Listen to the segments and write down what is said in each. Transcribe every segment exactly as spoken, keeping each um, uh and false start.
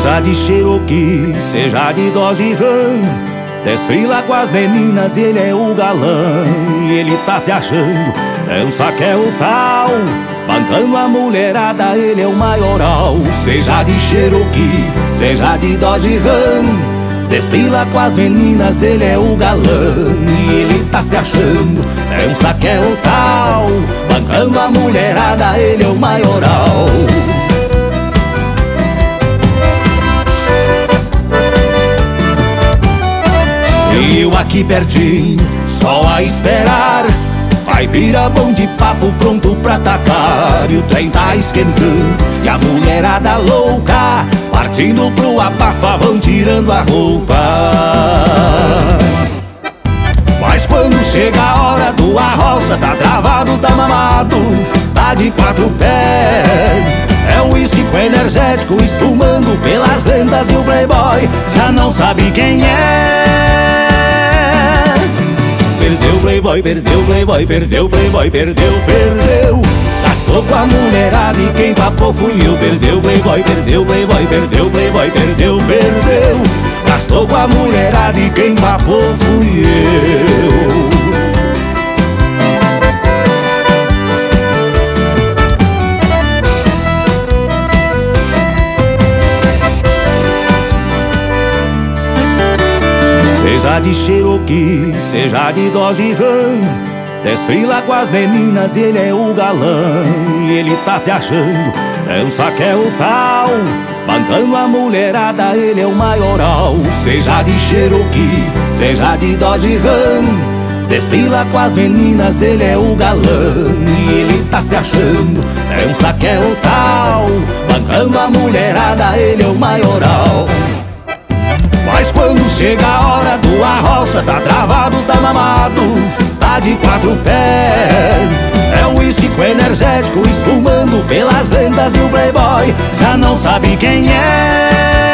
Seja de Cherokee, seja de Dodge Ram, desfila com as meninas e ele é o galã. E ele tá se achando, dança que é o tal, bancando a mulherada, ele é o maioral. Seja de Cherokee, seja de Dodge Ram, desfila com as meninas, ele é o galã. E ele tá se achando, dança que é o tal, bancando a mulherada, ele é o maioral. E eu aqui pertinho, só a esperar, vai virar bom de papo pronto pra atacar. E o trem tá esquentando e a mulherada louca, partindo pro abafa, vão tirando a roupa. Mas quando chega a hora do arroça, tá travado, tá mamado, tá de quatro pés. É o uísque com energético espumando pelas ventas e o playboy já não sabe quem é. Perdeu playboy, perdeu playboy, perdeu playboy, perdeu, perdeu. Gastou com a mulherada e quem papou fui eu. Perdeu playboy, perdeu playboy, perdeu playboy, perdeu, perdeu. Gastou com a mulherada e quem papou fui eu. Seja de Cherokee, seja de Dodge Ram, desfila com as meninas e ele é o galã. E ele tá se achando, dança que é o tal, bancando a mulherada, ele é o maioral. Seja de Cherokee, seja de Dodge Ram, desfila com as meninas, ele é o galã. E ele tá se achando, dança que é o tal, bancando a mulherada, ele é o maioral. Mas quando chega a hora do arroça, tá travado, tá mamado, tá de quatro pés. É o uísque com energético espumando pelas ventas e o playboy já não sabe quem é.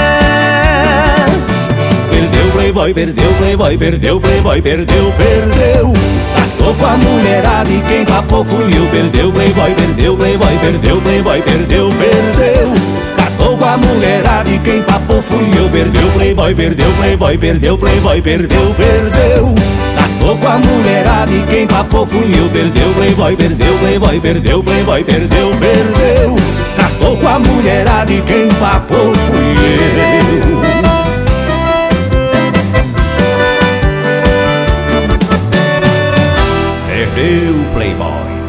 Perdeu playboy, perdeu playboy, perdeu playboy, perdeu, perdeu. Gastou com a mulherada e quem papou fui eu. Perdeu playboy, perdeu playboy, perdeu playboy, perdeu, perdeu. Gastou com a mulherada e quem papou fui eu. Perdeu playboy, perdeu playboy, perdeu playboy, perdeu, perdeu. Gastou com a mulherada e quem papou fui eu. Perdeu playboy, perdeu playboy, perdeu playboy, perdeu, perdeu. Gastou com a mulherada e quem papou fui eu. Perdeu playboy.